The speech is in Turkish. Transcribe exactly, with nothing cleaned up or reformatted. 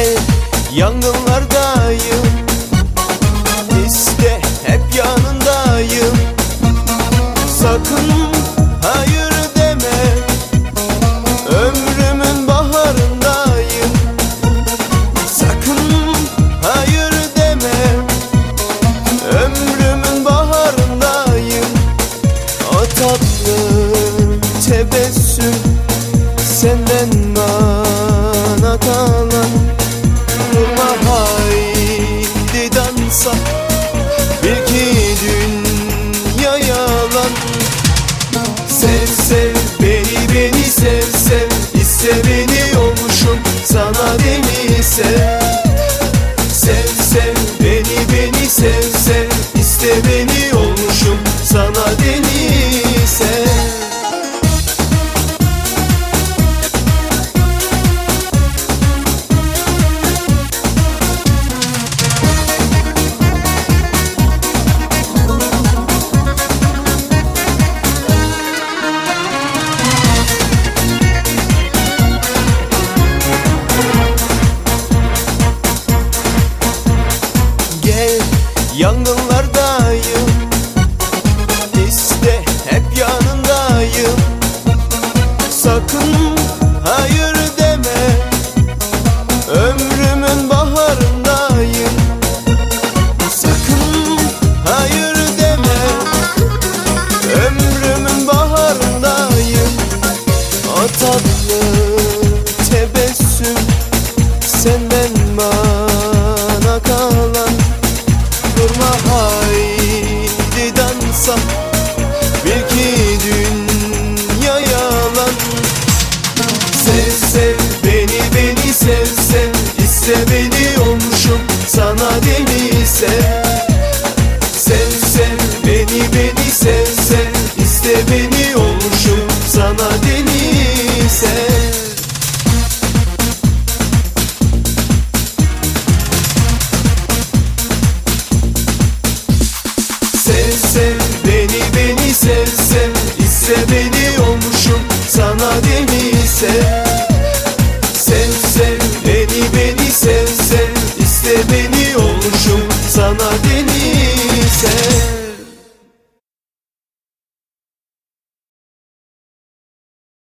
Gel, yangınlardayım, iste hep yanındayım. Sakın hayır deme, ömrümün baharındayım. Sakın hayır deme, ömrümün baharındayım. O tatlı tebessüm senden bana kalan. Durma haydi dansa, bil ki dünya yalan. Sev sev beni, beni sev sev, iste beni olmuşum sana deli sev. Sev sev beni, beni sev sev, iste beni olmuşum sana deli sev. Yangınlardayım, iste hep yanındayım. Sakın hayır deme, ömrümün baharındayım. Sakın hayır deme, ömrümün baharındayım. O tatlı tebessüm senden bana kalan. Durma haydi dansa, bil ki dünya yalan. Sev sev beni, beni sev sev, iste beni olmuşum sana deli sev. Sev sev beni, beni sev sev, iste beni olmuşum sana deli sev. Sev sev beni, beni sev sev, iste beni olmuşum sana deli sev.